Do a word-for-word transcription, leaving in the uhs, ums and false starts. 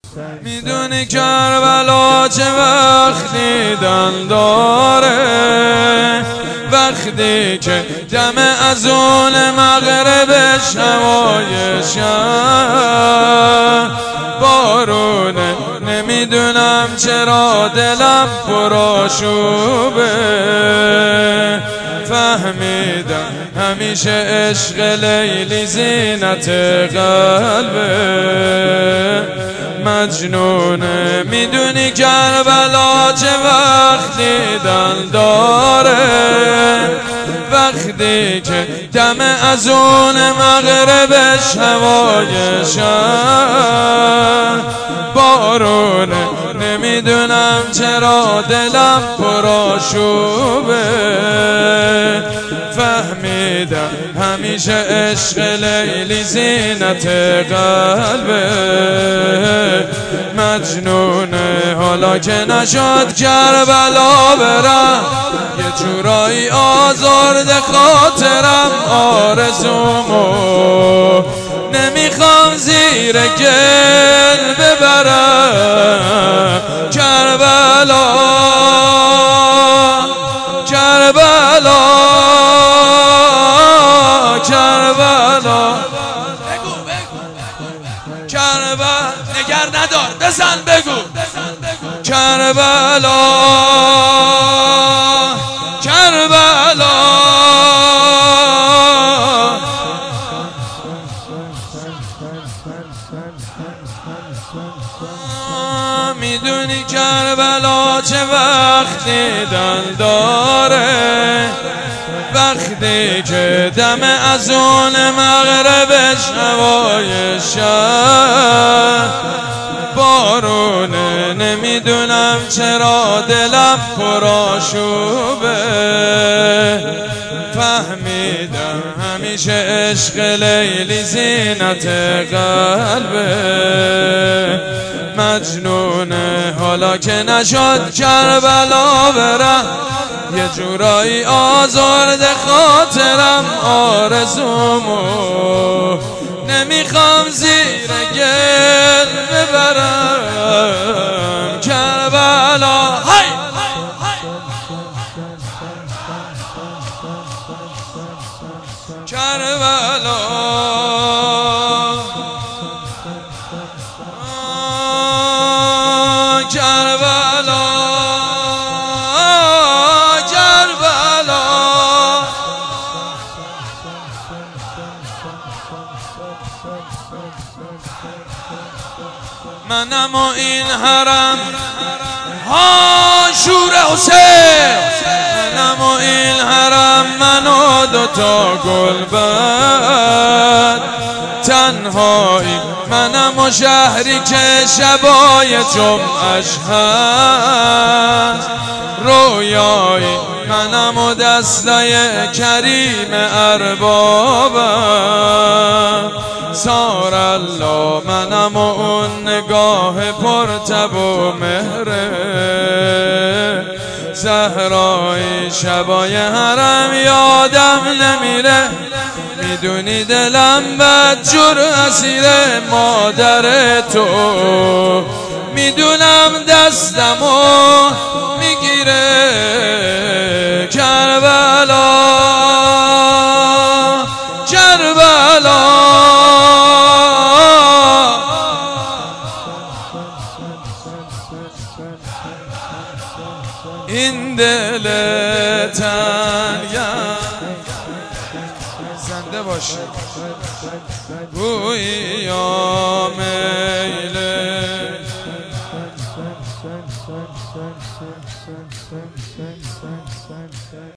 میدونی کربلا چه وقتی دم داره، وقتی که دم اذان مغربش هوای شب بارونه. نمیدونم چرا دلم پرآشوبه، فهمیدم همیشه عشق لیلی زینت قلبه. مجنونه میدونی کربلا چه وقتی دل داره، وقتی که دم اذان مغربش هوای شب بارونه. نمیدونم چرا دلم پرآشوبه، فهمیدم همیشه عشق لیلی زینت قلبه. مجنونه حالا که نشد کربلا برم، یه جورایی آزرده خاطرم آرزومو نمیخوام زیر گل ببرم. کربلا کربلا کربلا کربلا نگر ندار بزن بگو کربلا کربلا. میدونی کربلا چه وقتی دل داره، وقتی که دم اذان مغربش هوای شب بارونه. نمیدونم چرا دلم پرآشوبه، فهمیدم همیشه عشق لیلی زینت قلبه. مجنونه حالا که نشد کربلا برم، یه جورایی آزرده خاطرم آرزومو نمیخوام زیر گل ببرم. کربلا های کربلا کربلا کربلا. منم و این حرم ها شور حسین، منم و این حرم من و دوتا گلبرگ تنهایی. منم و شهری که شبای جمعش هست رویایی. منم و دستای کریم اربابم سار الله. منم و اون نگاه پرتب و مهره زهرای شبای حرم یادم نمیره. میدونی دلم بدجور اسیر مادر تو، میدونم دستمو میگیره کربلا کربلا. این دل تنگم زنده باشه گویی یا میله.